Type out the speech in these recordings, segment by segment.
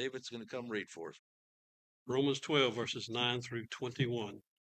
David's going to come read for us. Romans 12, verses 9 through 21.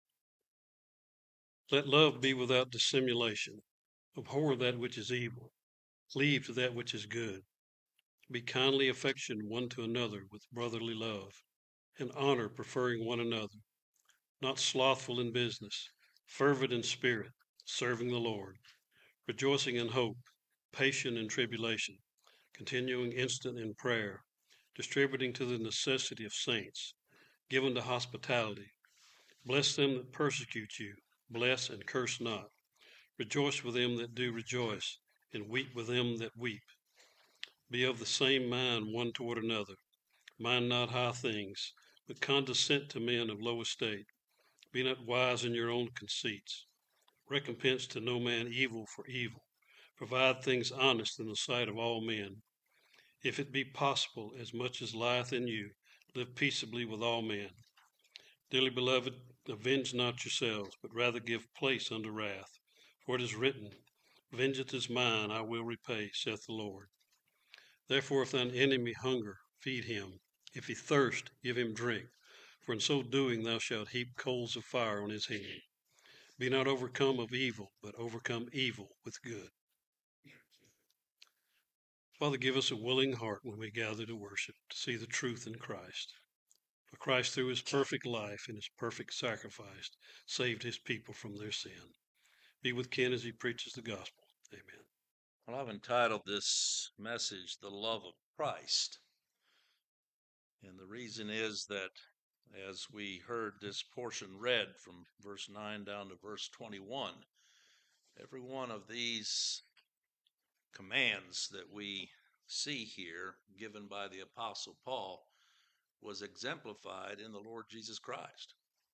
Let love be without dissimulation. Abhor that which is evil. Cleave to that which is good. Be kindly affectioned one to another with brotherly love, and honor, preferring one another. Not slothful in business, fervent in spirit, serving the Lord, rejoicing in hope, patient in tribulation, continuing instant in prayer, distributing to the necessity of saints, given to hospitality. Bless them that persecute you, bless and curse not. Rejoice with them that do rejoice, and weep with them that weep. Be of the same mind one toward another. Mind not high things, but condescend to men of low estate. Be not wise in your own conceits. Recompense to no man evil for evil. Provide things honest in the sight of all men. If it be possible, as much as lieth in you, live peaceably with all men. Dearly beloved, avenge not yourselves, but rather give place unto wrath. For it is written, Vengeance is mine, I will repay, saith the Lord. Therefore, if thine enemy hunger, feed him. If he thirst, give him drink. For in so doing thou shalt heap coals of fire on his head. Be not overcome of evil, but overcome evil with good. Father, give us a willing heart when we gather to worship, to see the truth in Christ. For Christ, through his perfect life and his perfect sacrifice, saved his people from their sin. Be with Ken as he preaches the gospel. Amen. Well, I've entitled this message, The Love of Christ. And the reason is that as we heard this portion read from verse 9 down to verse 21, every one of these commands that we see here given by the Apostle Paul was exemplified in the Lord Jesus Christ.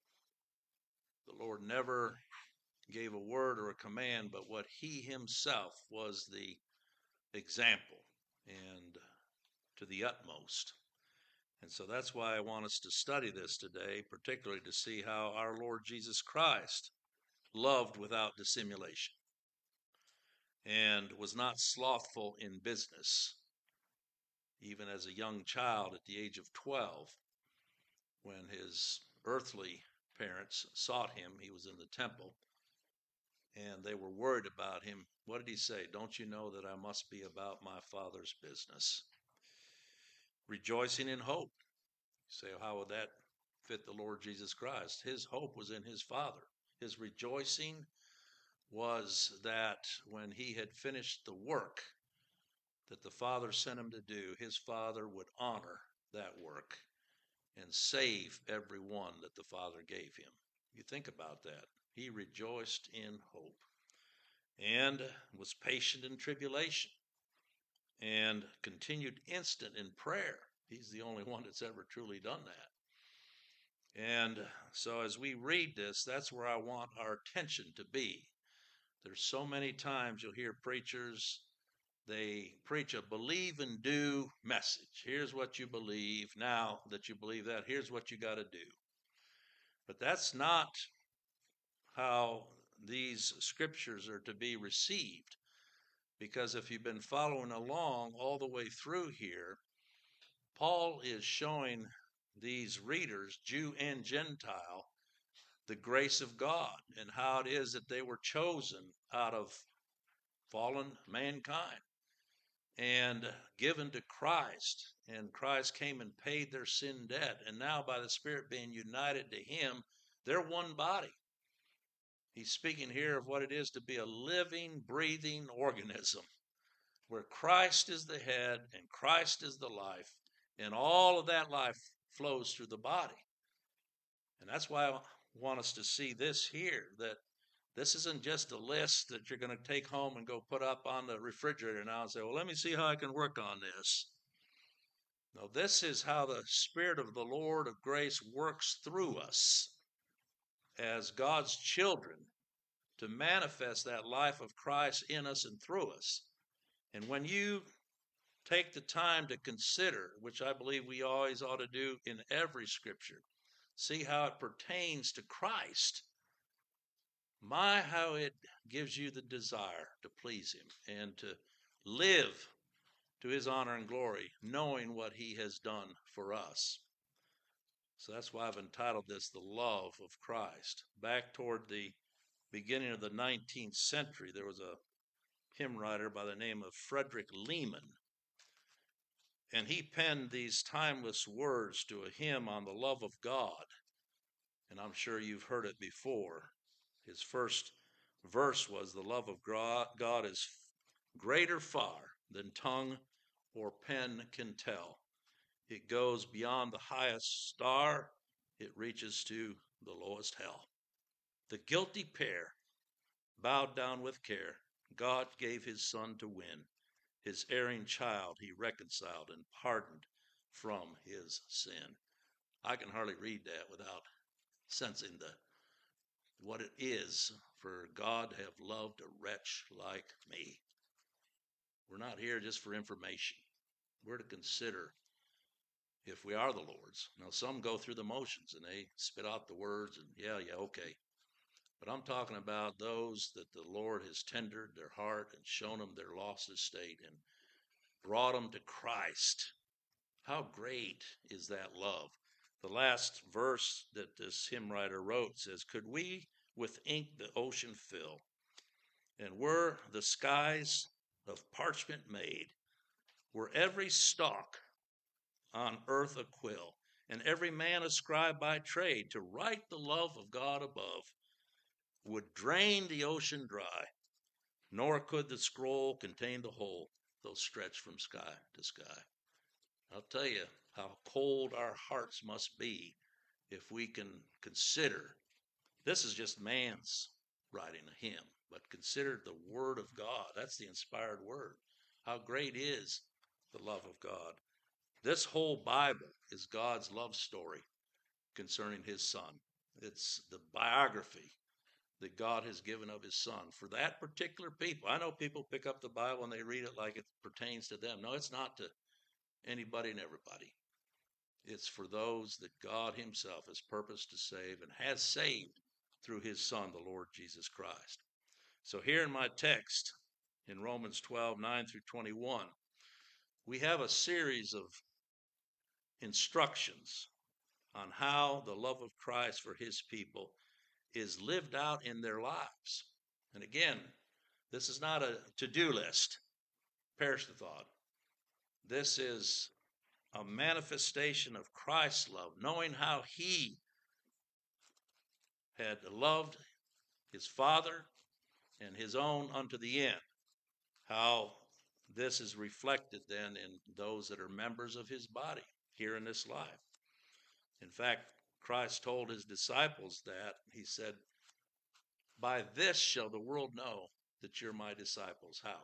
The Lord never gave a word or a command, but what he himself was the example and to the utmost. And so that's why I want us to study this today, particularly to see how our Lord Jesus Christ loved without dissimulation and was not slothful in business. Even as a young child at the age of 12, when his earthly parents sought him, he was in the temple, and they were worried about him. What did he say? Don't you know that I must be about my Father's business? Rejoicing in hope. You say, how would that fit the Lord Jesus Christ? His hope was in his Father. His rejoicing was that when he had finished the work that the Father sent him to do, his Father would honor that work and save every one that the Father gave him. You think about that. He rejoiced in hope and was patient in tribulation and continued instant in prayer. He's the only one that's ever truly done that. And so as we read this, that's where I want our attention to be. There's so many times you'll hear preachers, they preach a believe and do message. Here's what you believe. Now that you believe that, here's what you got to do. But that's not how these scriptures are to be received. Because if you've been following along all the way through here, Paul is showing these readers, Jew and Gentile, the grace of God and how it is that they were chosen out of fallen mankind and given to Christ. And Christ came and paid their sin debt. And now by the Spirit being united to him, they're one body. He's speaking here of what it is to be a living, breathing organism where Christ is the head and Christ is the life, and all of that life flows through the body. And that's why I want us to see this here, that this isn't just a list that you're going to take home and go put up on the refrigerator now and say, well, let me see how I can work on this. No, this is how the Spirit of the Lord of grace works through us as God's children to manifest that life of Christ in us and through us. And when you take the time to consider, which I believe we always ought to do in every scripture, see how it pertains to Christ, how it gives you the desire to please him and to live to his honor and glory, knowing what he has done for us. So that's why I've entitled this The Love of Christ. Back toward the beginning of the 19th century, there was a hymn writer by the name of Frederick Lehman, and he penned these timeless words to a hymn on the love of God. And I'm sure you've heard it before. His first verse was, the love of God is greater far than tongue or pen can tell. It goes beyond the highest star. It reaches to the lowest hell. The guilty pair, bowed down with care, God gave his son to win. His erring child he reconciled and pardoned from his sin. I can hardly read that without sensing what it is for God to have loved a wretch like me. We're not here just for information. We're to consider if we are the Lord's. Now, some go through the motions and they spit out the words and yeah, okay. But I'm talking about those that the Lord has tendered their heart and shown them their lost estate and brought them to Christ. How great is that love? The last verse that this hymn writer wrote says, could we with ink the ocean fill, and were the skies of parchment made, were every stalk on earth a quill, and every man a scribe by trade, to write the love of God above, would drain the ocean dry, nor could the scroll contain the whole, though stretched from sky to sky. I'll tell you how cold our hearts must be if we can consider, this is just man's writing a hymn, but consider the word of God. That's the inspired word. How great is the love of God. This whole Bible is God's love story concerning his son. It's the biography that God has given of his son for that particular people. I know people pick up the Bible and they read it like it pertains to them. No, it's not to anybody and everybody. It's for those that God himself has purposed to save and has saved through his son, the Lord Jesus Christ. So here in my text, in Romans 12, 9 through 21, we have a series of instructions on how the love of Christ for his people is lived out in their lives. And again, this is not a to-do list. Perish the thought. This is a manifestation of Christ's love, knowing how he had loved his Father and his own unto the end. How this is reflected then in those that are members of his body here in this life. In fact, Christ told his disciples that. He said, by this shall the world know that you're my disciples. How?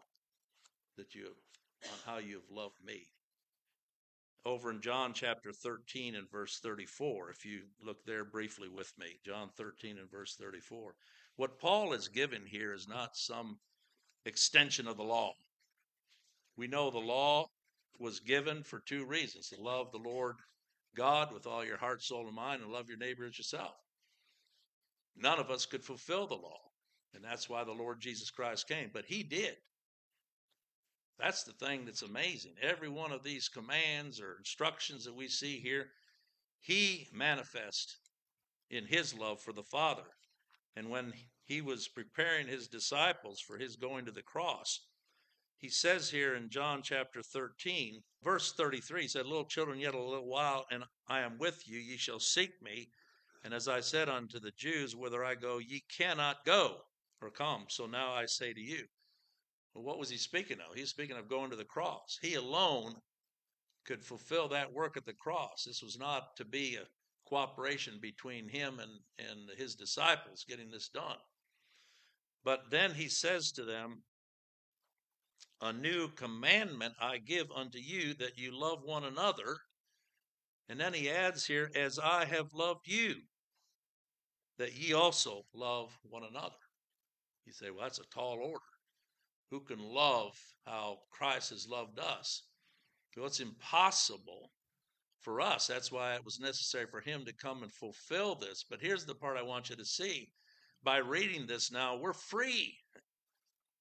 How you have loved me. Over in John chapter 13 and verse 34, if you look there briefly with me, John 13 and verse 34. What Paul is giving here is not some extension of the law. We know the law was given for two reasons: to love the Lord God with all your heart, soul, and mind, and love your neighbor as yourself. None of us could fulfill the law, and that's why the Lord Jesus Christ came, but he did. That's the thing that's amazing. Every one of these commands or instructions that we see here, he manifests in his love for the Father. And when he was preparing his disciples for his going to the cross, he says here in John chapter 13, verse 33, he said, little children, yet a little while, and I am with you, ye shall seek me. And as I said unto the Jews, whither I go, ye cannot go or come. So now I say to you. Well, what was he speaking of? He was speaking of going to the cross. He alone could fulfill that work at the cross. This was not to be a cooperation between him and his disciples getting this done. But then he says to them, a new commandment I give unto you, that you love one another. And then he adds here, as I have loved you, that ye also love one another. You say, well, that's a tall order. Who can love how Christ has loved us? Well, it's impossible for us. That's why it was necessary for him to come and fulfill this. But here's the part I want you to see. By reading this now, we're free.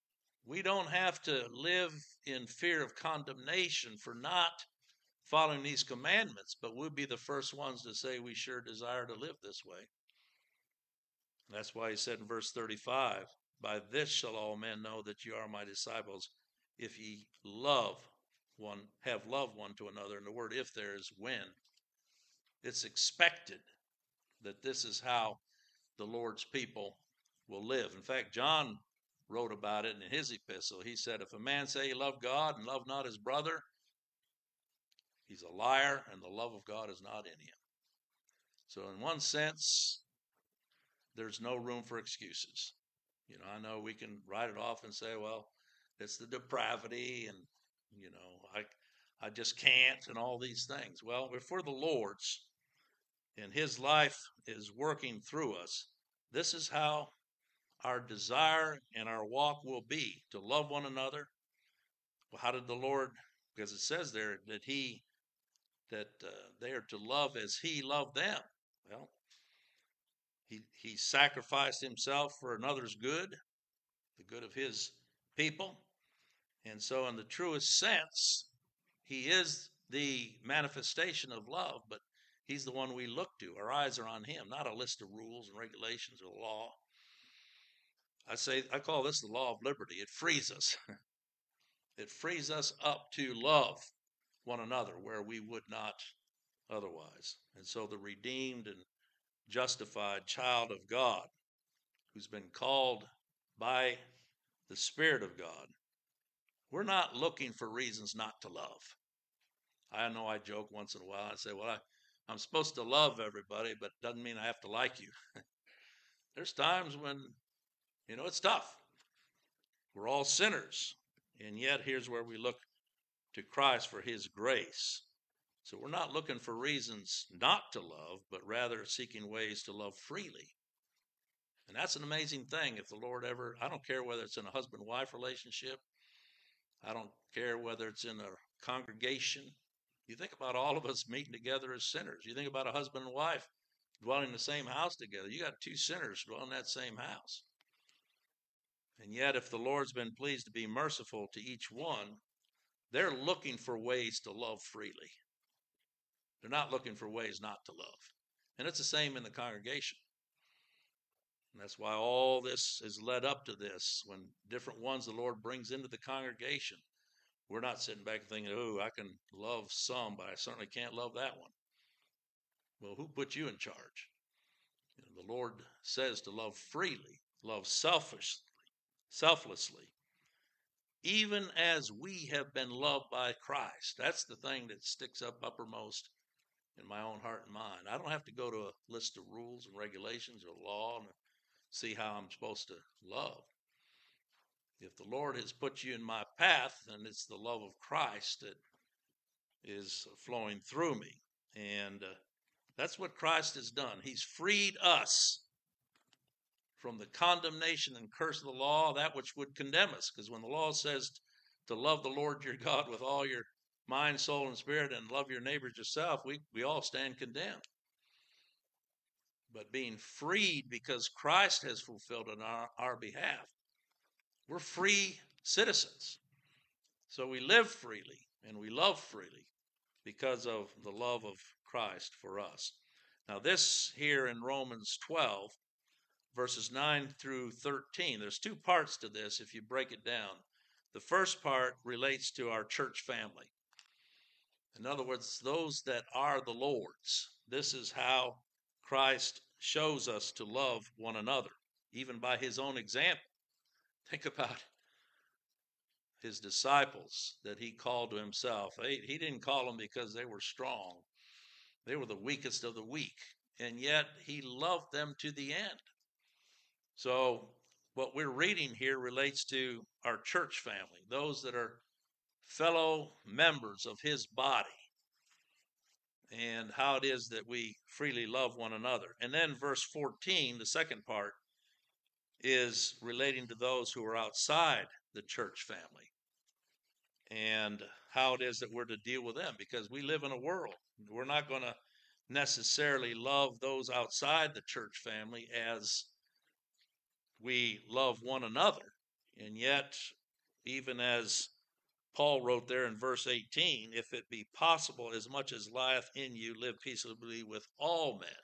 We don't have to live in fear of condemnation for not following these commandments, but we'll be the first ones to say we sure desire to live this way. That's why he said in verse 35, by this shall all men know that you are my disciples, if ye have love one to another. And the word if there is when. It's expected that this is how the Lord's people will live. In fact, John wrote about it in his epistle. He said, if a man say he love God and love not his brother, he's a liar, and the love of God is not in him. So in one sense, there's no room for excuses. I know we can write it off and say, well, it's the depravity and, I just can't and all these things. Well, if we're the Lord's and his life is working through us, this is how our desire and our walk will be, to love one another. Well, how did the Lord, because it says there that they are to love as he loved them. Well, he sacrificed himself for another's good, the good of his people. And so in the truest sense, he is the manifestation of love, but he's the one we look to. Our eyes are on him, not a list of rules and regulations or law. I call this the law of liberty. It frees us. It frees us up to love one another where we would not otherwise. And so the redeemed and justified child of God, who's been called by the Spirit of God, we're not looking for reasons not to love. I know I joke once in a while. I say, well, I'm supposed to love everybody, but it doesn't mean I have to like you. There's times when, it's tough. We're all sinners. And yet here's where we look to Christ for his grace. So we're not looking for reasons not to love, but rather seeking ways to love freely. And that's an amazing thing. If the Lord I don't care whether it's in a husband-wife relationship. I don't care whether it's in a congregation. You think about all of us meeting together as sinners. You think about a husband and wife dwelling in the same house together. You got two sinners dwelling in that same house. And yet, if the Lord's been pleased to be merciful to each one, they're looking for ways to love freely. They're not looking for ways not to love. And it's the same in the congregation. And that's why all this is led up to this. When different ones the Lord brings into the congregation, we're not sitting back and thinking, oh, I can love some, but I certainly can't love that one. Well, who put you in charge? The Lord says to love freely, love selflessly, even as we have been loved by Christ. That's the thing that sticks up uppermost in my own heart and mind. I don't have to go to a list of rules and regulations or law and see how I'm supposed to love. If the Lord has put you in my path, then it's the love of Christ that is flowing through me. And that's what Christ has done. He's freed us from the condemnation and curse of the law, that which would condemn us. Because when the law says to love the Lord your God with all your mind, soul, and spirit, and love your neighbors yourself, we all stand condemned. But being freed because Christ has fulfilled on our behalf, we're free citizens. So we live freely and we love freely because of the love of Christ for us. Now this here in Romans 12, verses 9 through 13, there's two parts to this if you break it down. The first part relates to our church family. In other words, those that are the Lord's. This is how Christ shows us to love one another, even by his own example. Think about his disciples that he called to himself. He didn't call them because they were strong. They were the weakest of the weak, and yet he loved them to the end. So what we're reading here relates to our church family, those that are fellow members of his body, and how it is that we freely love one another. And then verse 14, the second part, is relating to those who are outside the church family and how it is that we're to deal with them, because we live in a world. We're not going to necessarily love those outside the church family as we love one another. And yet even as Paul wrote there in verse 18, if it be possible, as much as lieth in you, live peaceably with all men.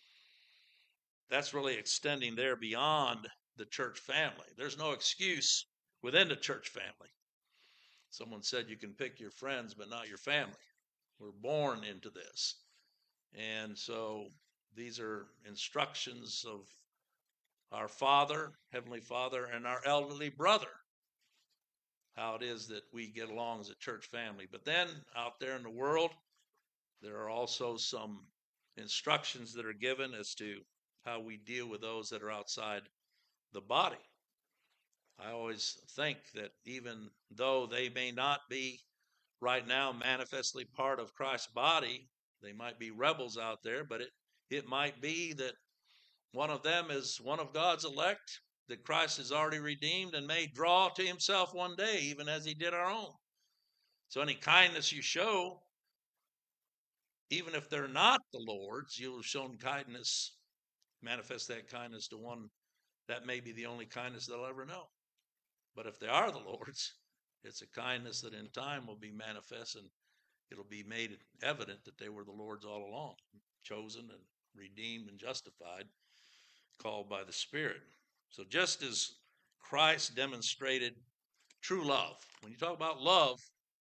That's really extending there beyond the church family. There's no excuse within the church family. Someone said you can pick your friends, but not your family. We're born into this. And so these are instructions of our Father, Heavenly Father, and our elderly brother, how it is that we get along as a church family. But then out there in the world, there are also some instructions that are given as to how we deal with those that are outside the body. I always think that even though they may not be right now manifestly part of Christ's body, they might be rebels out there, but it might be that one of them is one of God's elect that Christ has already redeemed and may draw to himself one day, even as he did our own. So any kindness you show, even if they're not the Lord's, you'll have shown kindness, manifest that kindness to one that may be the only kindness they'll ever know. But if they are the Lord's, it's a kindness that in time will be manifest, and it'll be made evident that they were the Lord's all along, chosen and redeemed and justified, called by the Spirit. So just as Christ demonstrated true love, when you talk about love,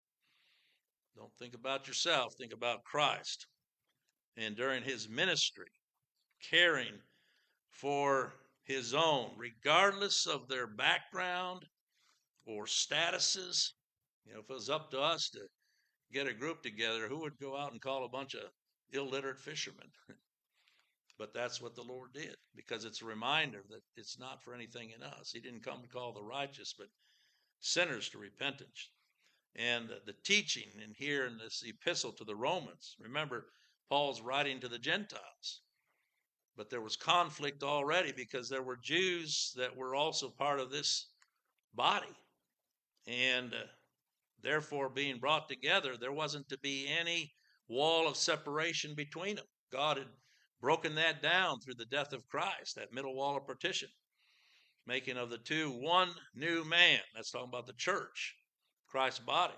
don't think about yourself, think about Christ. And during his ministry, caring for his own, regardless of their background or statuses. You know, if it was up to us to get a group together, who would go out and call a bunch of illiterate fishermen? But that's what the Lord did, because it's a reminder that it's not for anything in us. He didn't come to call the righteous, but sinners to repentance. And the teaching in here in this epistle to the Romans, remember, Paul's writing to the Gentiles. But there was conflict already because there were Jews that were also part of this body. And therefore, being brought together, there wasn't to be any wall of separation between them. God had broken that down through the death of Christ, that middle wall of partition, making of the two one new man. That's talking about the church, Christ's body.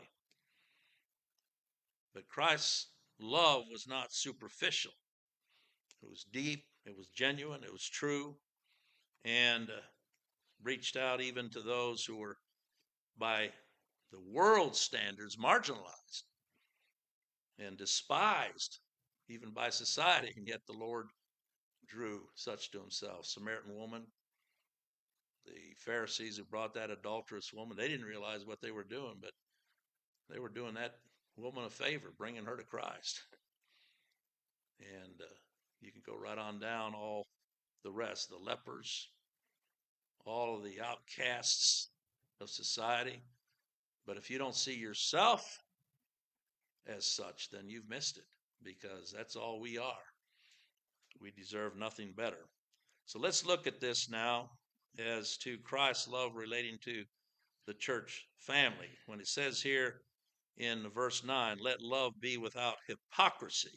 But Christ's love was not superficial. It was deep, it was genuine, it was true, and reached out even to those who were by the world's standards marginalized and despised even by society, and yet the Lord drew such to himself. Samaritan woman, the Pharisees who brought that adulterous woman, they didn't realize what they were doing, but they were doing that woman a favor, bringing her to Christ. And you can go right on down all the rest, the lepers, all of the outcasts of society. But if you don't see yourself as such, then you've missed it, because that's all we are. We deserve nothing better. So let's look at this now as to Christ's love relating to the church family. When it says here in verse 9, let love be without hypocrisy.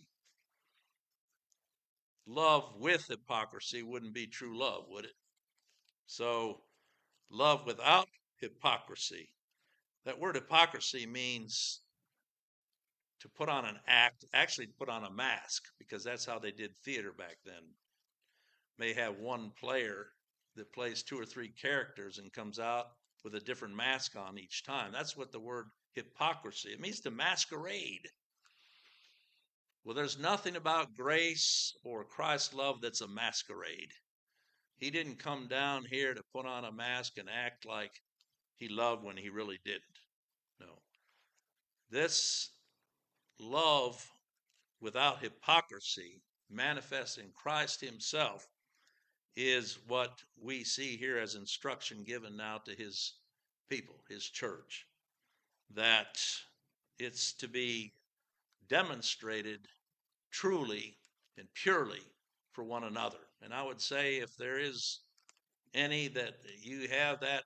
Love with hypocrisy wouldn't be true love, would it? So love without hypocrisy. That word hypocrisy means to put on an act, actually to put on a mask, because that's how they did theater back then. May have one player that plays two or three characters and comes out with a different mask on each time. That's what the word hypocrisy, it means to masquerade. Well, there's nothing about grace or Christ's love that's a masquerade. He didn't come down here to put on a mask and act like he loved when he really didn't. No. This love without hypocrisy, manifest in Christ himself, is what we see here as instruction given now to his people, his church, that it's to be demonstrated truly and purely for one another. And I would say, if there is any that you have that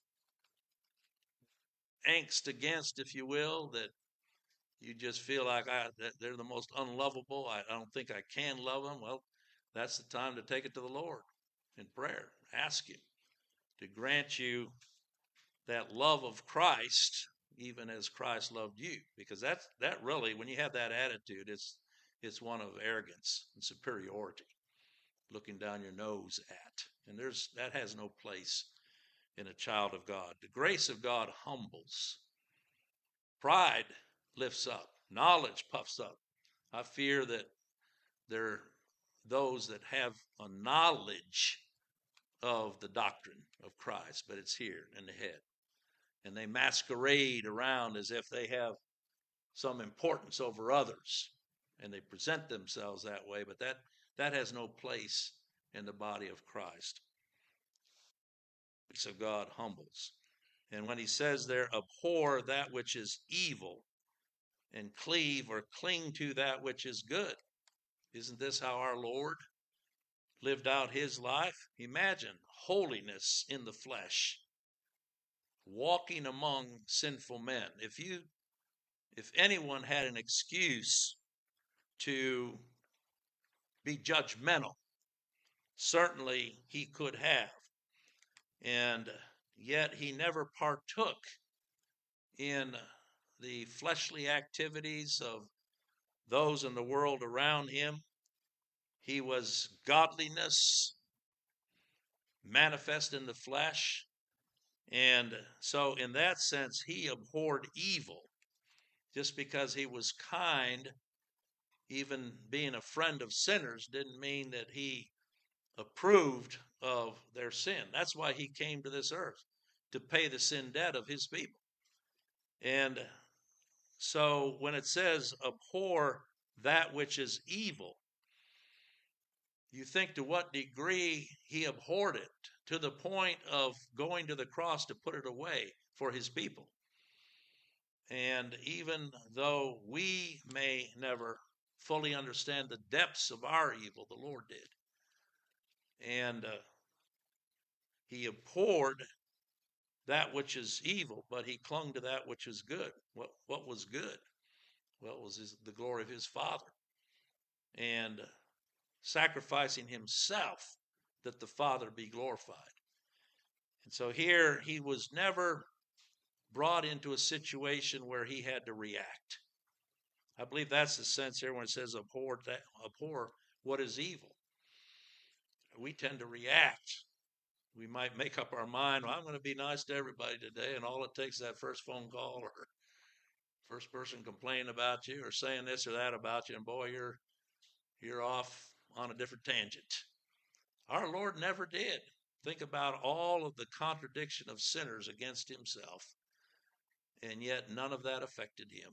angst against, if you will, that you just feel like that they're the most unlovable, I don't think I can love them, well, that's the time to take it to the Lord in prayer. Ask him to grant you that love of Christ, even as Christ loved you. Because that really, when you have that attitude, it's one of arrogance and superiority, looking down your nose at. And that has no place in a child of God. The grace of God humbles. Pride lifts up. Knowledge puffs up. I fear that there are those that have a knowledge of the doctrine of Christ, but it's here in the head. And they masquerade around as if they have some importance over others, and they present themselves that way, but that has no place in the body of Christ. So God humbles. And when he says there, abhor that which is evil and cleave or cling to that which is good. Isn't this how our Lord lived out his life? Imagine holiness in the flesh, walking among sinful men. If anyone had an excuse to be judgmental, certainly he could have. And yet he never partook in the fleshly activities of those in the world around him. He was godliness manifest in the flesh. And so in that sense, he abhorred evil. Just because he was kind, even being a friend of sinners, didn't mean that he approved of their sin. That's why he came to this earth, to pay the sin debt of his people. And so when it says abhor that which is evil, you think to what degree he abhorred it, to the point of going to the cross to put it away for his people. And even though we may never fully understand the depths of our evil, the Lord did. And he abhorred that which is evil, but he clung to that which is good. What was good? Well, it was the glory of his Father. And sacrificing himself that the Father be glorified. And so here he was never brought into a situation where he had to react. I believe that's the sense here when it says abhor what is evil. We tend to react. We might make up our mind, well, I'm going to be nice to everybody today, and all it takes is that first phone call or first person complaining about you or saying this or that about you, and boy, you're off on a different tangent. Our Lord never did. Think about all of the contradiction of sinners against himself, and yet none of that affected him.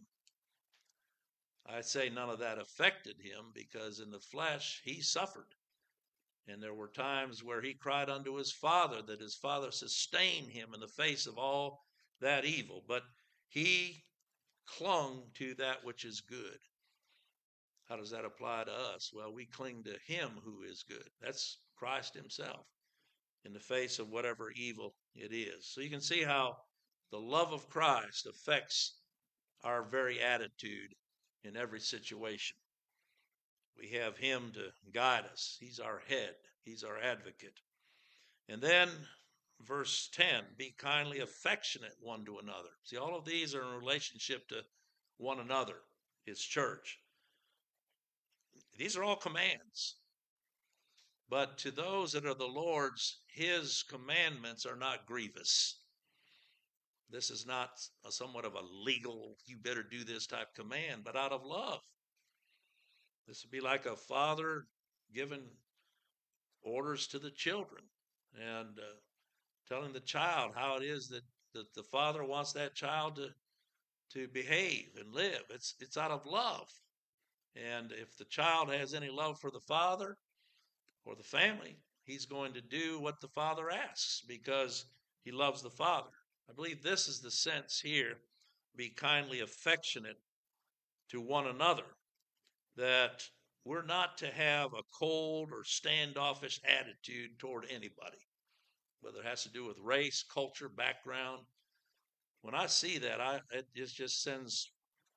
I say none of that affected him because in the flesh he suffered. And there were times where he cried unto his Father that his Father sustained him in the face of all that evil. But he clung to that which is good. How does that apply to us? Well, we cling to him who is good. That's Christ himself in the face of whatever evil it is. So you can see how the love of Christ affects our very attitude in every situation. We have him to guide us. He's our head. He's our advocate. And then verse 10, be kindly affectionate one to another. See, all of these are in relationship to one another, his church. These are all commands. But to those that are the Lord's, his commandments are not grievous. This is not somewhat of a legal, you better do this type command, but out of love. This would be like a father giving orders to the children and telling the child how it is that the father wants that child to behave and live. It's out of love. And if the child has any love for the father or the family, he's going to do what the father asks because he loves the father. I believe this is the sense here, be kindly affectionate to one another, that we're not to have a cold or standoffish attitude toward anybody, whether it has to do with race, culture, background. When I see that, it just sends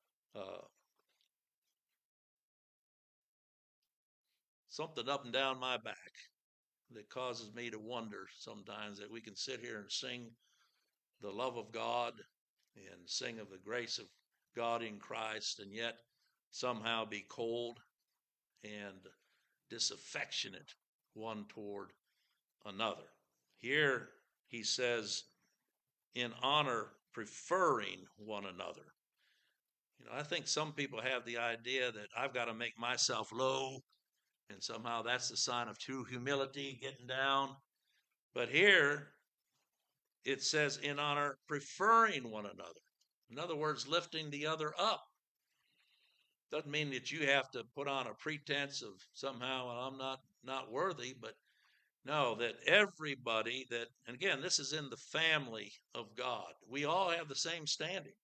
something up and down my back that causes me to wonder sometimes that we can sit here and sing the love of God and sing of the grace of God in Christ, and yet somehow be cold and disaffectionate one toward another. Here he says, in honor, preferring one another. I think some people have the idea that I've got to make myself low, and somehow that's the sign of true humility, getting down. But here it says, in honor, preferring one another. In other words, lifting the other up. Doesn't mean that you have to put on a pretense of somehow, well, I'm not worthy, but no, that everybody that, and again, this is in the family of God. We all have the same standing.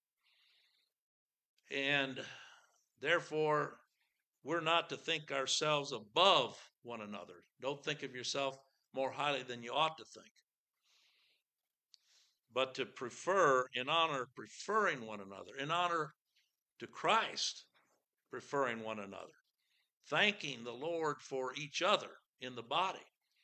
And therefore, we're not to think ourselves above one another. Don't think of yourself more highly than you ought to think. But to prefer, in honor, preferring one another, in honor to Christ, preferring one another, thanking the Lord for each other in the body.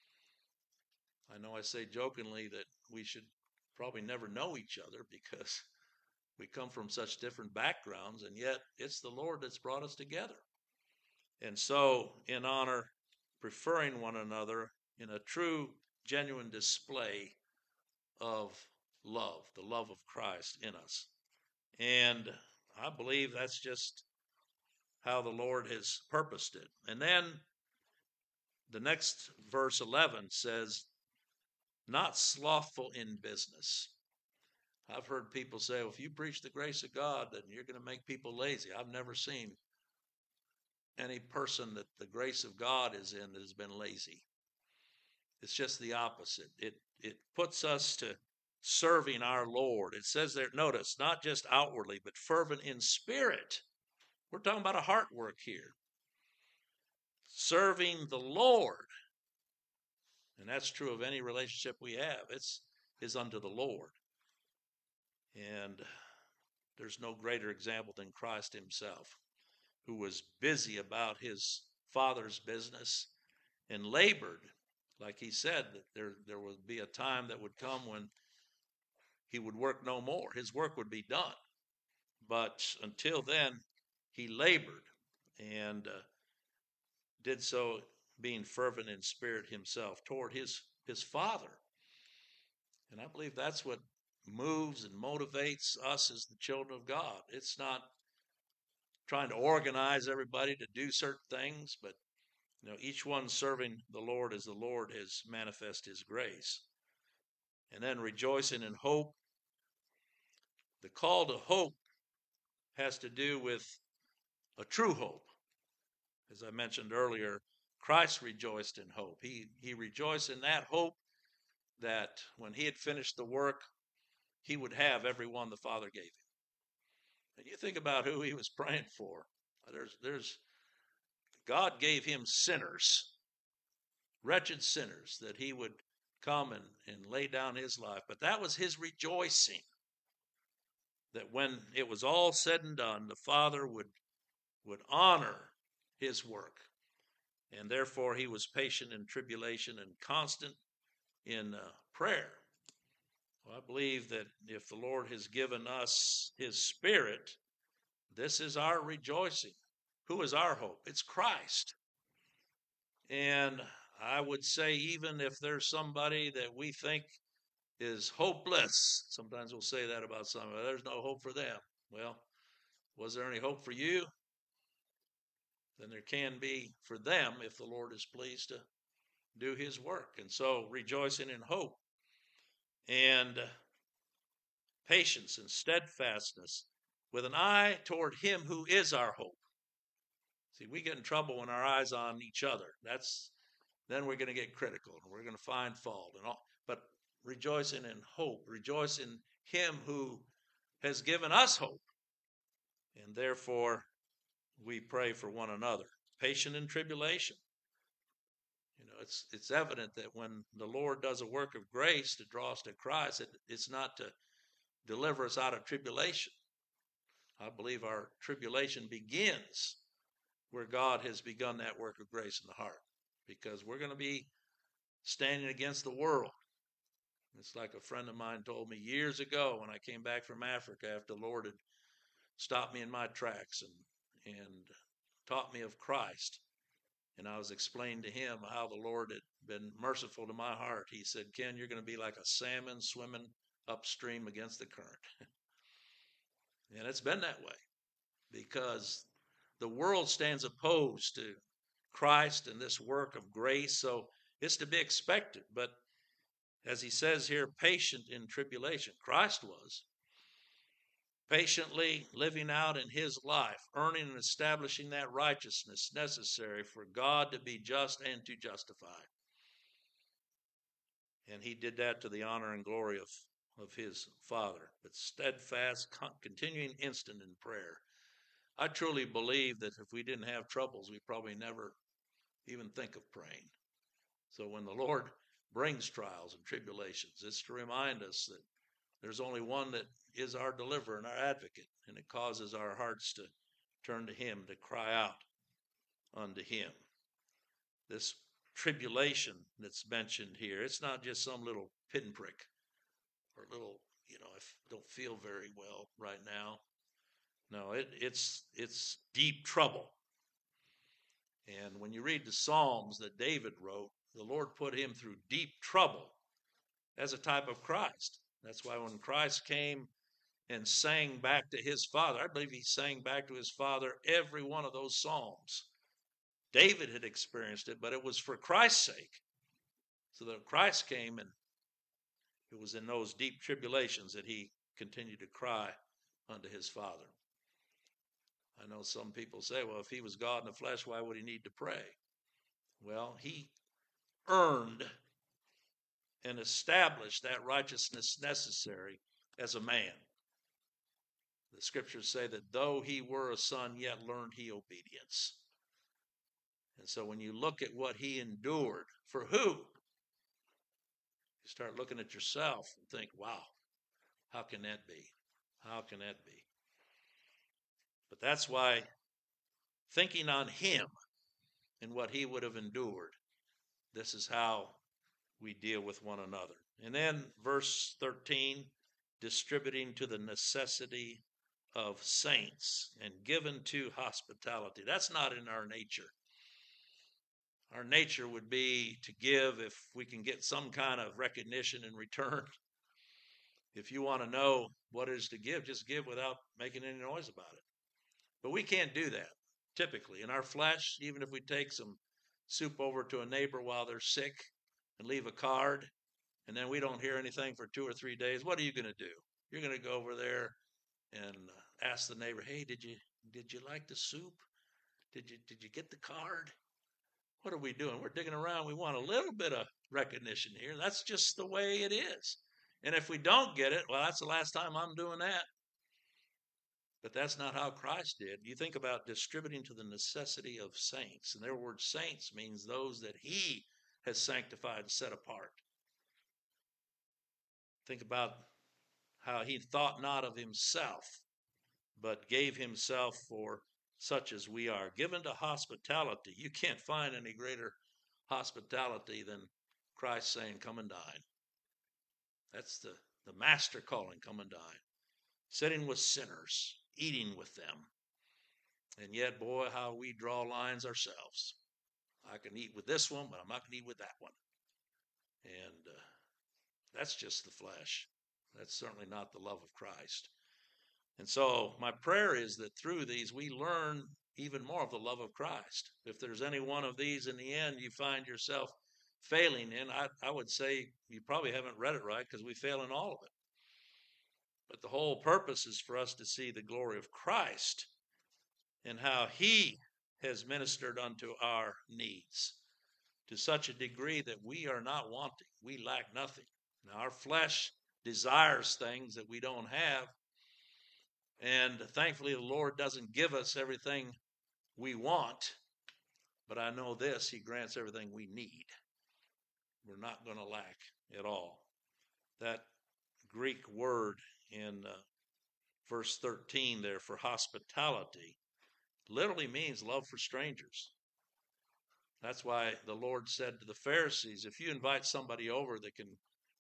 I know I say jokingly that we should probably never know each other because we come from such different backgrounds, and yet it's the Lord that's brought us together. And so, in honor, preferring one another in a true, genuine display of love, the love of Christ in us. And I believe that's just how the Lord has purposed it. And then the next verse 11 says, not slothful in business. I've heard people say, well, if you preach the grace of God, then you're going to make people lazy. I've never seen any person that the grace of God is in that has been lazy. It's just the opposite. It puts us to serving our Lord. It says there, notice, not just outwardly, but fervent in spirit. We're talking about a heart work here. Serving the Lord. And that's true of any relationship we have. It's unto the Lord. And there's no greater example than Christ himself, who was busy about his Father's business and labored. Like he said, that there would be a time that would come when he would work no more. His work would be done. But until then, he labored and did so being fervent in spirit himself toward his Father. And I believe that's what moves and motivates us as the children of God. It's not trying to organize everybody to do certain things, but each one serving the Lord as the Lord has manifested his grace. And then rejoicing in hope. The call to hope has to do with a true hope. As I mentioned earlier, Christ rejoiced in hope. He rejoiced in that hope that when he had finished the work, he would have everyone the Father gave him. And you think about who he was praying for. God gave him sinners, wretched sinners, that he would come and lay down his life. But that was his rejoicing, that when it was all said and done, the Father would honor his work. And therefore he was patient in tribulation and constant in prayer. Well, I believe that if the Lord has given us his Spirit, this is our rejoicing. Who is our hope? It's Christ. And I would say, even if there's somebody that we think is hopeless, sometimes we'll say that about somebody, there's no hope for them. Well, was there any hope for you? Then there can be for them if the Lord is pleased to do his work. And so rejoicing in hope and patience and steadfastness with an eye toward him who is our hope. See, we get in trouble when our eyes on each other. Then we're going to get critical and we're going to find fault and all. But rejoicing in hope, rejoice in him who has given us hope. And therefore, we pray for one another. Patient in tribulation. It's evident that when the Lord does a work of grace to draw us to Christ, it's not to deliver us out of tribulation. I believe our tribulation begins where God has begun that work of grace in the heart, because we're going to be standing against the world. It's like a friend of mine told me years ago when I came back from Africa after the Lord had stopped me in my tracks and taught me of Christ. And I was explaining to him how the Lord had been merciful to my heart. He said, Ken, you're going to be like a salmon swimming upstream against the current. And it's been that way because the world stands opposed to Christ and this work of grace. So it's to be expected. But as he says here, patient in tribulation. Christ was patiently living out in his life, earning and establishing that righteousness necessary for God to be just and to justify. And he did that to the honor and glory of his Father, but steadfast, continuing instant in prayer. I truly believe that if we didn't have troubles, we probably never even think of praying. So when the Lord brings trials and tribulations, it's to remind us that there's only one that is our deliverer and our advocate, and it causes our hearts to turn to him, to cry out unto him. This tribulation that's mentioned here, it's not just some little pinprick or little, I don't feel very well right now. No, it's deep trouble. And when you read the Psalms that David wrote, the Lord put him through deep trouble as a type of Christ. That's why when Christ came and sang back to his Father, I believe he sang back to his Father every one of those Psalms. David had experienced it, but it was for Christ's sake. So that Christ came, and it was in those deep tribulations that he continued to cry unto his Father. I know some people say, well, if he was God in the flesh, why would he need to pray? Well, he earned and established that righteousness necessary as a man. The scriptures say that though he were a son, yet learned he obedience. And so when you look at what he endured, for who? You start looking at yourself and think, wow, how can that be? How can that be? But that's why thinking on him and what he would have endured, this is how we deal with one another. And then verse 13, distributing to the necessity of saints and given to hospitality. That's not in our nature. Our nature would be to give if we can get some kind of recognition in return. If you want to know what it is to give, just give without making any noise about it. But we can't do that, typically. In our flesh, even if we take some soup over to a neighbor while they're sick and leave a card, and then we don't hear anything for 2 or 3 days, what are you going to do? You're going to go over there and ask the neighbor, hey, did you like the soup? Did you get the card? What are we doing? We're digging around. We want a little bit of recognition here. That's just the way it is. And if we don't get it, well, that's the last time I'm doing that. But that's not how Christ did. You think about distributing to the necessity of saints. And their word saints means those that he has sanctified and set apart. Think about how he thought not of himself, but gave himself for such as we are. Given to hospitality. You can't find any greater hospitality than Christ saying, come and dine. That's the master calling, come and dine. Sitting with sinners, eating with them. And yet, boy, how we draw lines ourselves. I can eat with this one, but I'm not going to eat with that one. And that's just the flesh. That's certainly not the love of Christ. And so my prayer is that through these we learn even more of the love of Christ. If there's any one of these in the end you find yourself failing in, I would say you probably haven't read it right because we fail in all of it. But the whole purpose is for us to see the glory of Christ and how he has ministered unto our needs to such a degree that we are not wanting. We lack nothing. Now, our flesh desires things that we don't have. And thankfully, the Lord doesn't give us everything we want. But I know this, he grants everything we need. We're not going to lack at all. That Greek word in verse 13 there for hospitality literally means love for strangers. That's why the Lord said to the Pharisees, if you invite somebody over that can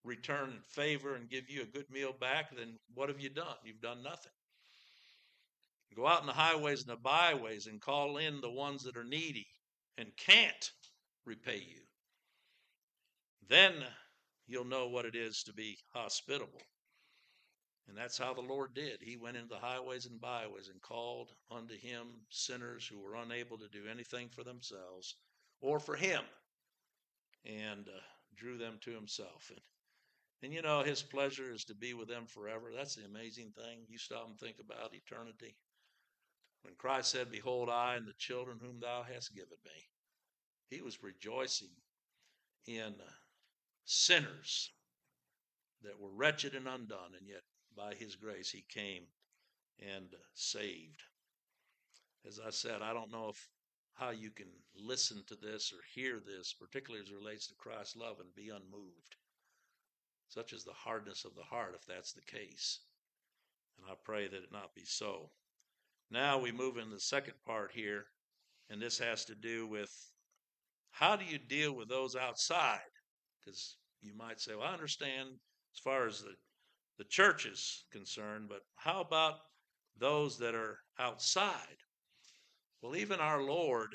return favor and give you a good meal back, then what have you done? You've done nothing. Go out in the highways and the byways and call in the ones that are needy and can't repay you. Then you'll know what it is to be hospitable. And that's how the Lord did. He went into the highways and byways and called unto him sinners who were unable to do anything for themselves or for him, and drew them to himself. And you know, his pleasure is to be with them forever. That's the amazing thing. You stop and think about eternity. When Christ said, "Behold, I and the children whom thou hast given me," he was rejoicing in sinners that were wretched and undone, and yet by his grace he came and saved. As I said, I don't know how you can listen to this or hear this, particularly as it relates to Christ's love, and be unmoved. Such is the hardness of the heart, if that's the case. And I pray that it not be so. Now we move into the second part here, and this has to do with how do you deal with those outside? Because you might say, well, I understand as far as the church is concerned, but how about those that are outside? Well, even our Lord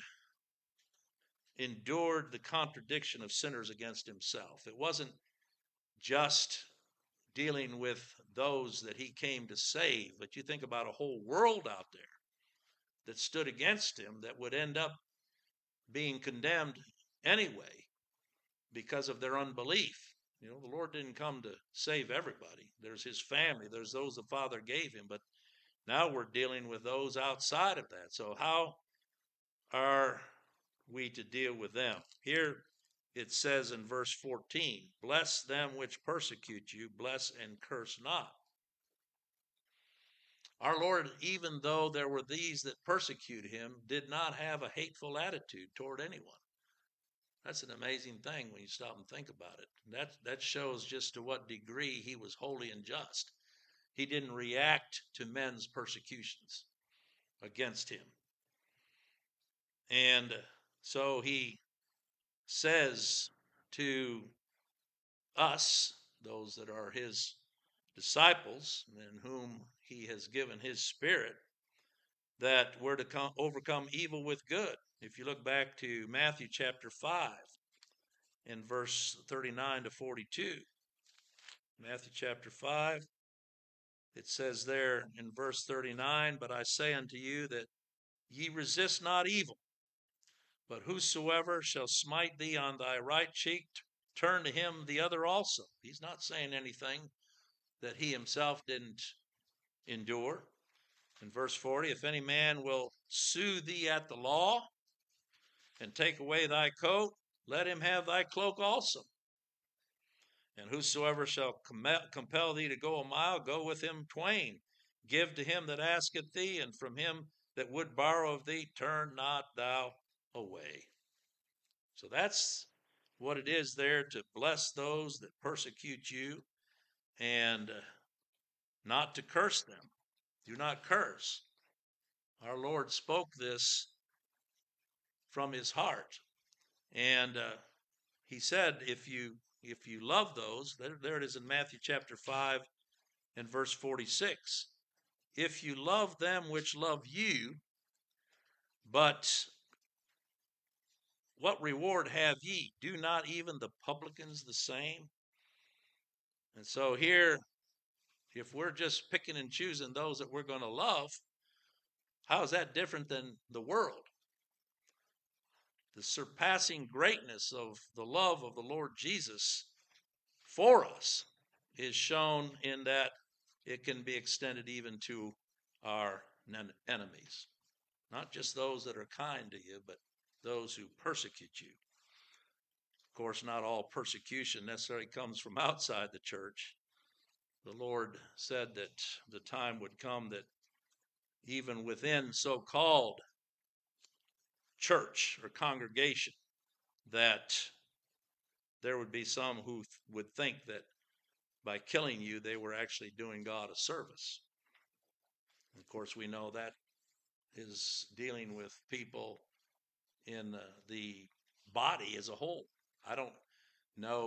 endured the contradiction of sinners against himself. It wasn't just dealing with those that he came to save, but you think about a whole world out there that stood against him that would end up being condemned anyway because of their unbelief. You know, the Lord didn't come to save everybody. There's his family. There's those the Father gave him. But now we're dealing with those outside of that. So how are we to deal with them? Here it says in verse 14, bless them which persecute you, bless and curse not. Our Lord, even though there were these that persecuted him, did not have a hateful attitude toward anyone. That's an amazing thing when you stop and think about it. That shows just to what degree he was holy and just. He didn't react to men's persecutions against him. And so he says to us, those that are his disciples, in whom he has given his Spirit, that we're to overcome evil with good. If you look back to Matthew chapter 5 in verse 39 to 42, Matthew chapter 5, it says there in verse 39, but I say unto you that ye resist not evil, but whosoever shall smite thee on thy right cheek, turn to him the other also. He's not saying anything that he himself didn't endure. In verse 40, if any man will sue thee at the law and take away thy coat, let him have thy cloak also. And whosoever shall compel thee to go a mile, go with him twain. Give to him that asketh thee, and from him that would borrow of thee, turn not thou away. So that's what it is there, to bless those that persecute you and not to curse them. Do not curse. Our Lord spoke this from his heart. And he said, if you love those, there it is in Matthew chapter 5 and verse 46. If you love them which love you, but what reward have ye? Do not even the publicans the same? And so here, if we're just picking and choosing those that we're going to love, how is that different than the world? The surpassing greatness of the love of the Lord Jesus for us is shown in that it can be extended even to our enemies. Not just those that are kind to you, but those who persecute you. Of course, not all persecution necessarily comes from outside the church. The Lord said that the time would come that even within so-called church or congregation, that there would be some who would think that by killing you, they were actually doing God a service. And of course, we know that is dealing with people in the body as a whole. I don't know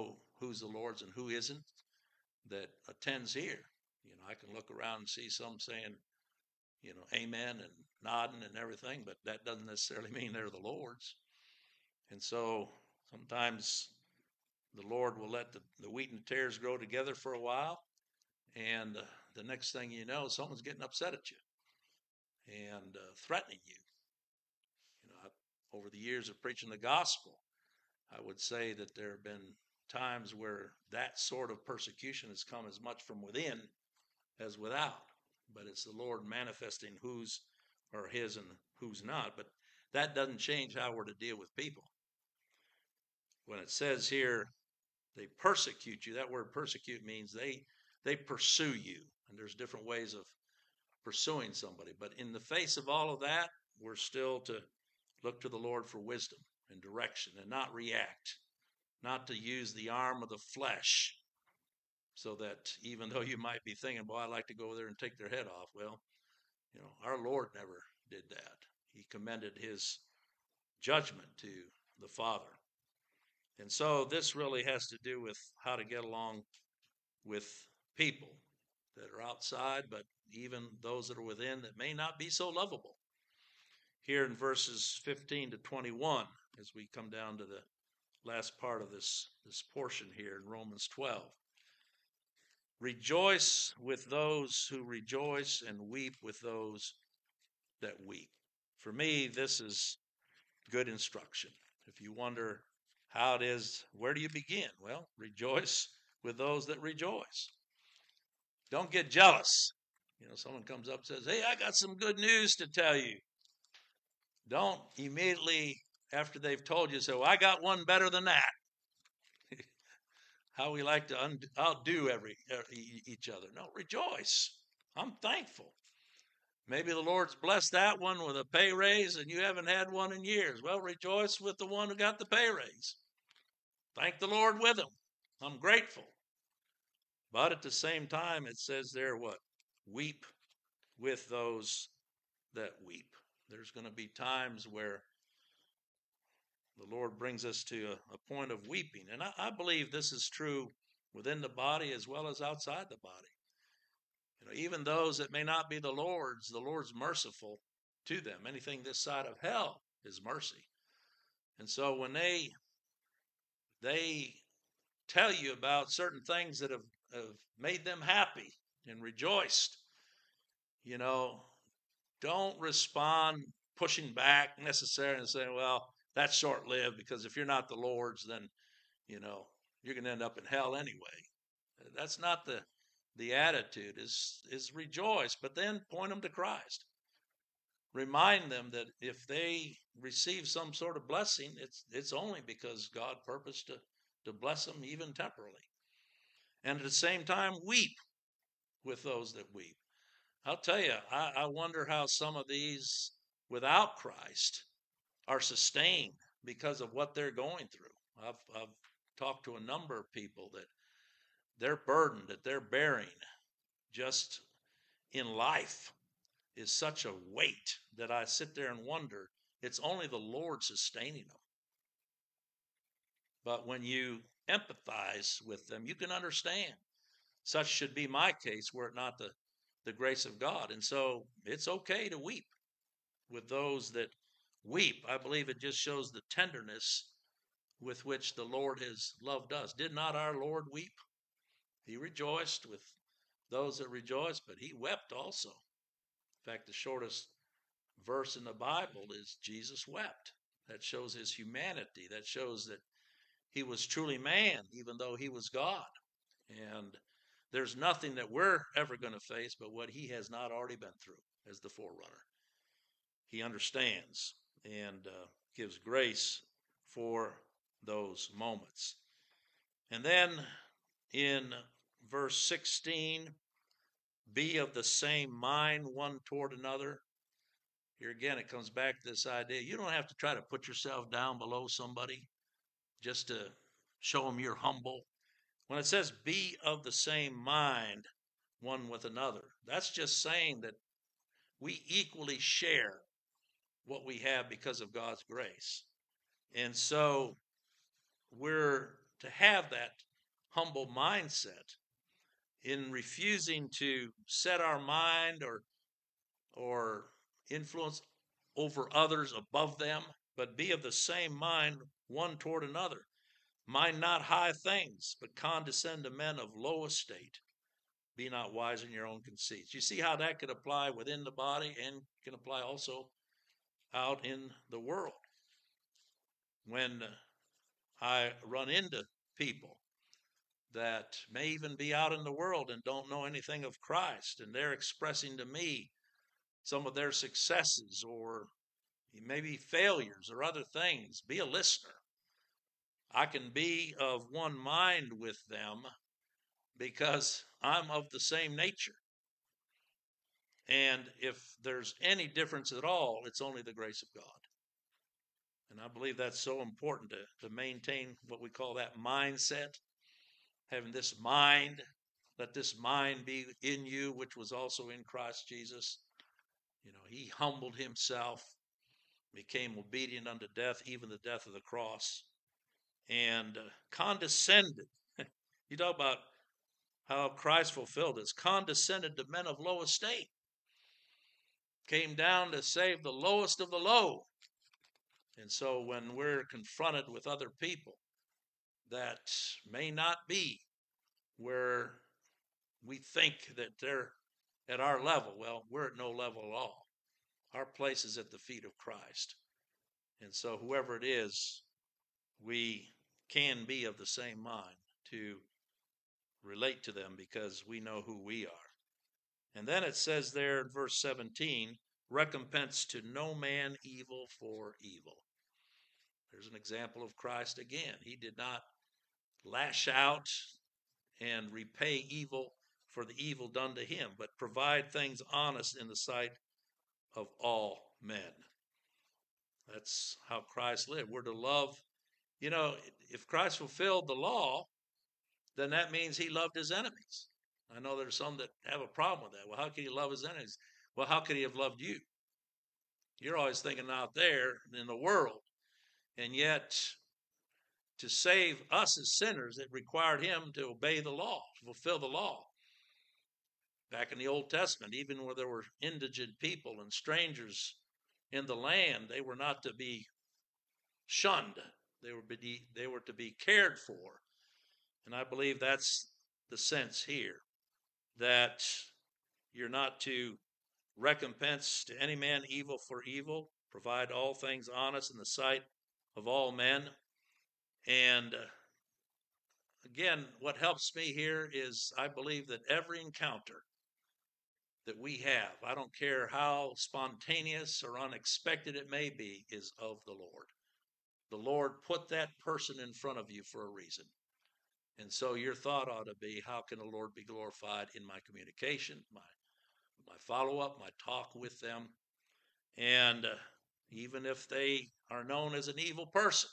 who's the Lord's and who isn't that attends here. I can look around and see some saying, amen and nodding and everything, but that doesn't necessarily mean they're the Lord's. And so sometimes the Lord will let the wheat and the tares grow together for a while, and the next thing you know, someone's getting upset at you and threatening you. Over the years of preaching the gospel, I would say that there have been times where that sort of persecution has come as much from within as without. But it's the Lord manifesting who's or his and who's not. But that doesn't change how we're to deal with people. When it says here, they persecute you, that word persecute means they pursue you. And there's different ways of pursuing somebody. But in the face of all of that, we're still to look to the Lord for wisdom and direction and not react, not to use the arm of the flesh so that even though you might be thinking, boy, I'd like to go over there and take their head off. Well, our Lord never did that. He commended his judgment to the Father. And so this really has to do with how to get along with people that are outside, but even those that are within that may not be so lovable. Here in verses 15 to 21, as we come down to the last part of this portion here in Romans 12. Rejoice with those who rejoice and weep with those that weep. For me, this is good instruction. If you wonder how it is, where do you begin? Well, rejoice with those that rejoice. Don't get jealous. Someone comes up and says, hey, I got some good news to tell you. Don't immediately, after they've told you, say, well, I got one better than that. How we like to outdo each other. No, rejoice. I'm thankful. Maybe the Lord's blessed that one with a pay raise and you haven't had one in years. Well, rejoice with the one who got the pay raise. Thank the Lord with him. I'm grateful. But at the same time, it says there what? Weep with those that weep. There's going to be times where the Lord brings us to a point of weeping. And I believe this is true within the body as well as outside the body. Even those that may not be the Lord's merciful to them. Anything this side of hell is mercy. And so when they tell you about certain things that have made them happy and rejoiced, don't respond pushing back necessarily and saying, well, that's short-lived because if you're not the Lord's, then, you're going to end up in hell anyway. That's not the attitude is rejoice, but then point them to Christ. Remind them that if they receive some sort of blessing, it's only because God purposed to bless them even temporarily. And at the same time, weep with those that weep. I'll tell you, I wonder how some of these without Christ are sustained because of what they're going through. I've talked to a number of people that their burden that they're bearing just in life is such a weight that I sit there and wonder, it's only the Lord sustaining them. But when you empathize with them, you can understand. Such should be my case were it not the grace of God. And so it's okay to weep with those that weep. I believe it just shows the tenderness with which the Lord has loved us. Did not our Lord weep? He rejoiced with those that rejoice, but he wept also. In fact, the shortest verse in the Bible is Jesus wept. That shows his humanity. That shows that he was truly man, even though he was God. And there's nothing that we're ever going to face but what he has not already been through as the forerunner. He understands and gives grace for those moments. And then in verse 16, be of the same mind one toward another. Here again, it comes back to this idea. You don't have to try to put yourself down below somebody just to show them you're humble. When it says be of the same mind one with another, that's just saying that we equally share what we have because of God's grace. And so we're to have that humble mindset, in refusing to set our mind or influence over others above them, but be of the same mind one toward another. Mind not high things, but condescend to men of low estate. Be not wise in your own conceits. You see how that could apply within the body and can apply also out in the world. When I run into people that may even be out in the world and don't know anything of Christ, and they're expressing to me some of their successes or maybe failures or other things, be a listener. I can be of one mind with them because I'm of the same nature. And if there's any difference at all, it's only the grace of God. And I believe that's so important to maintain what we call that mindset, having this mind. Let this mind be in you, which was also in Christ Jesus. He humbled himself, became obedient unto death, even the death of the cross, and condescended. You talk about how Christ fulfilled this. Condescended to men of low estate. Came down to save the lowest of the low. And so when we're confronted with other people that may not be where we think that they're at our level, well, we're at no level at all. Our place is at the feet of Christ. And so whoever it is, we can be of the same mind to relate to them because we know who we are. And then it says there in verse 17, recompense to no man evil for evil. There's an example of Christ again. He did not lash out and repay evil for the evil done to him, but provide things honest in the sight of all men. That's how Christ lived. We're to love. If Christ fulfilled the law, then that means he loved his enemies. I know there's some that have a problem with that. Well, how can he love his enemies? Well, how could he have loved you? You're always thinking out there in the world. And yet, to save us as sinners, it required him to obey the law, to fulfill the law. Back in the Old Testament, even where there were indigent people and strangers in the land, they were not to be shunned. They were to be cared for. And I believe that's the sense here, that you're not to recompense to any man evil for evil, provide all things honest in the sight of all men. And again, what helps me here is I believe that every encounter that we have, I don't care how spontaneous or unexpected it may be, is of the Lord. The Lord put that person in front of you for a reason. And so your thought ought to be, how can the Lord be glorified in my communication, my follow-up, my talk with them? And even if they are known as an evil person,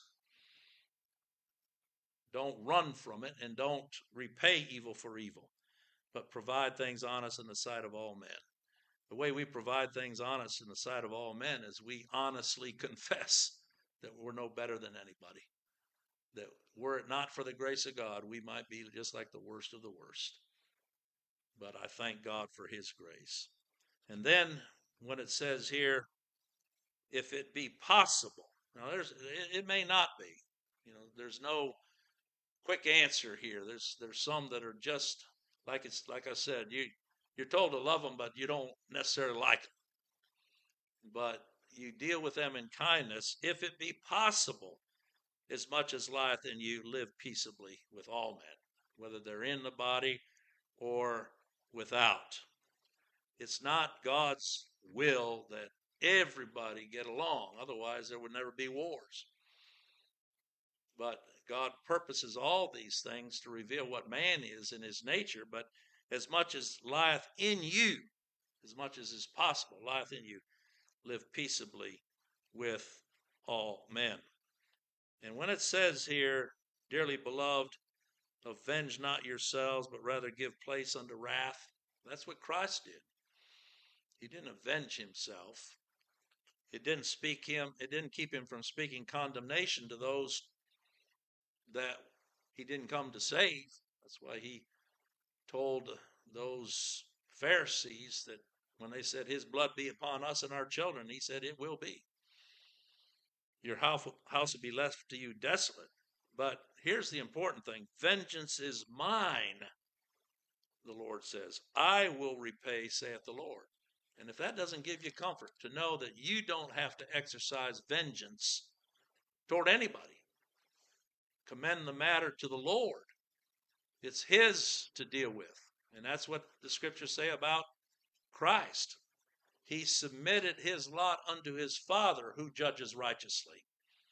don't run from it and don't repay evil for evil, but provide things honest in the sight of all men. The way we provide things honest in the sight of all men is we honestly confess that we're no better than anybody. That were it not for the grace of God, we might be just like the worst of the worst. But I thank God for his grace. And then when it says here, if it be possible, now it may not be. There's no quick answer here. There's some that are just like I said, you're told to love them, but you don't necessarily like them. But you deal with them in kindness. If it be possible, as much as lieth in you, live peaceably with all men, whether they're in the body or without. It's not God's will that everybody get along. Otherwise, there would never be wars. But God purposes all these things to reveal what man is in his nature. But as much as lieth in you, as much as is possible, lieth in you, live peaceably with all men. And when it says here, dearly beloved, avenge not yourselves, but rather give place unto wrath, that's what Christ did. He didn't avenge himself. It didn't keep him from speaking condemnation to those that he didn't come to save. That's why he told those Pharisees that when they said, his blood be upon us and our children, he said, it will be. Your house will be left to you desolate. But here's the important thing. Vengeance is mine, the Lord says. I will repay, saith the Lord. And if that doesn't give you comfort to know that you don't have to exercise vengeance toward anybody, commend the matter to the Lord. It's his to deal with. And that's what the scriptures say about Christ. He submitted his lot unto his Father who judges righteously.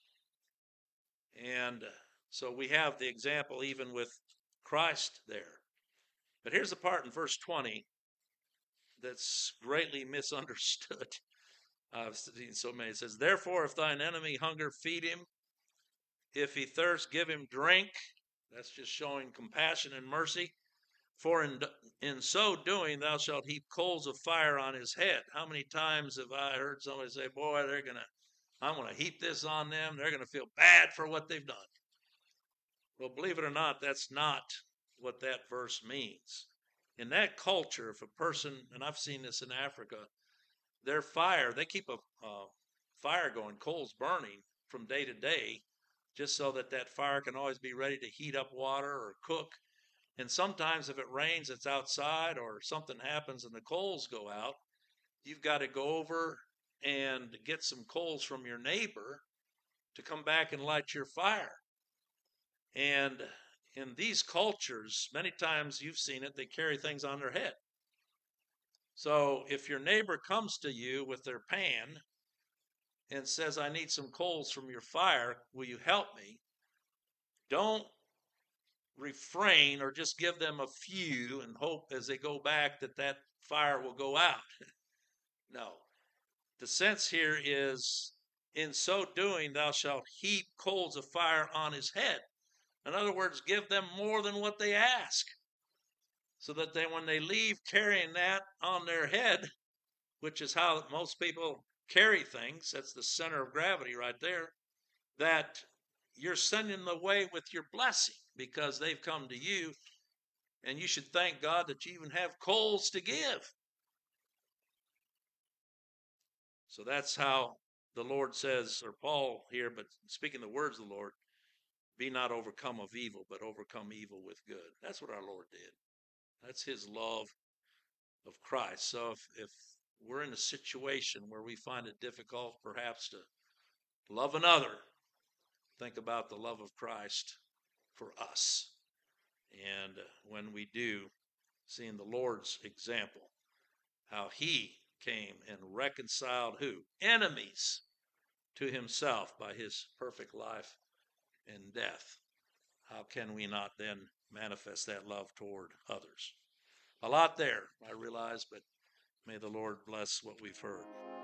And so we have the example even with Christ there. But here's the part in verse 20 that's greatly misunderstood. I've seen so many. It says, therefore, if thine enemy hunger, feed him. If he thirst, give him drink. That's just showing compassion and mercy. For in so doing, thou shalt heap coals of fire on his head. How many times have I heard somebody say, boy, I'm going to heap this on them. They're going to feel bad for what they've done. Well, believe it or not, that's not what that verse means. In that culture, if a person, and I've seen this in Africa, their fire, they keep a fire going, coals burning from day to day, just so that that fire can always be ready to heat up water or cook. And sometimes if it rains, it's outside, or something happens and the coals go out, you've got to go over and get some coals from your neighbor to come back and light your fire. And in these cultures, many times you've seen it, they carry things on their head. So if your neighbor comes to you with their pan and says, I need some coals from your fire, will you help me? Don't refrain or just give them a few and hope as they go back that fire will go out. No. The sense here is, in so doing, thou shalt heap coals of fire on his head. In other words, give them more than what they ask, so that when they leave carrying that on their head, which is how most people carry things, that's the center of gravity right there, that you're sending them away with your blessing because they've come to you, and you should thank God that you even have coals to give. So that's how the Lord says, or Paul here, but speaking the words of the Lord, be not overcome of evil, but overcome evil with good. That's what our Lord did. That's his love of Christ. So if we're in a situation where we find it difficult perhaps to love another, think about the love of Christ for us. And when we do, seeing the Lord's example, how he came and reconciled who? Enemies to himself by his perfect life and death. How can we not then manifest that love toward others? A lot there, I realize, but may the Lord bless what we've heard.